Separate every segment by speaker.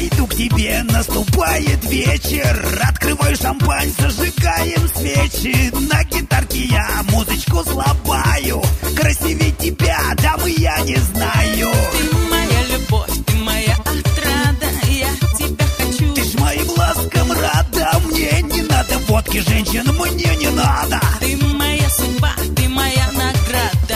Speaker 1: иду к тебе, наступает вечер. Открываю шампань, зажигаем свечи. На гитарке я музычку слабаю. Красивее тебя, дамы, я не знаю.
Speaker 2: Ты моя любовь, ты моя отрада, я тебя хочу.
Speaker 1: Ты ж моим ласкам рада, мне не надо водки, женщин мне не надо.
Speaker 2: Ты моя судьба, ты моя награда.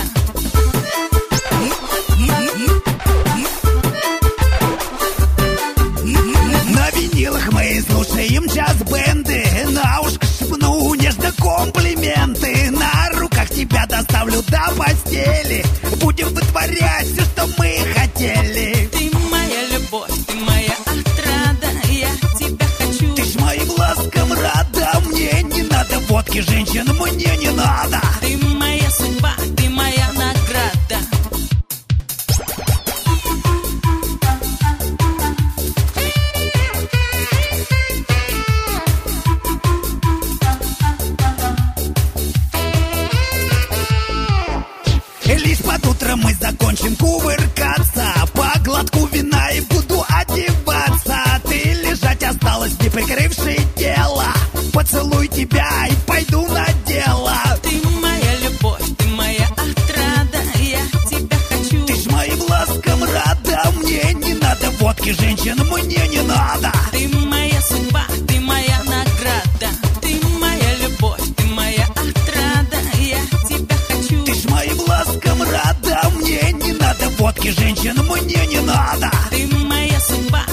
Speaker 1: На винилах мы слушаем джаз-бенды. На ушко шепну нежно комплименты. На руках тебя доставлю до постели. Будем вытворять все, что мы хотели.
Speaker 2: Ты моя любовь, ты моя отрада, я тебя хочу.
Speaker 1: Ты ж моим ласкам рада, мне не надо водки, женщин мне не надо.
Speaker 2: Ты моя судьба, ты моя награда.
Speaker 1: Лишь под утро мы закончим кувыркаться. По глотку вина и буду одеваться. Ты лежать осталась, не прикрывши тело. Поцелуй тебя и пойду на дело.
Speaker 2: Ты моя любовь, ты моя отрада, я тебя хочу.
Speaker 1: Ты ж моим ласкам рада, мне не надо водки, женщин мне не надо.
Speaker 2: Ты моя судьба, ты моя награда. Ты моя любовь, ты моя отрада, я тебя хочу.
Speaker 1: Ты ж моим ласкам рада, мне не надо водки, женщин мне не надо.
Speaker 2: Ты моя судьба,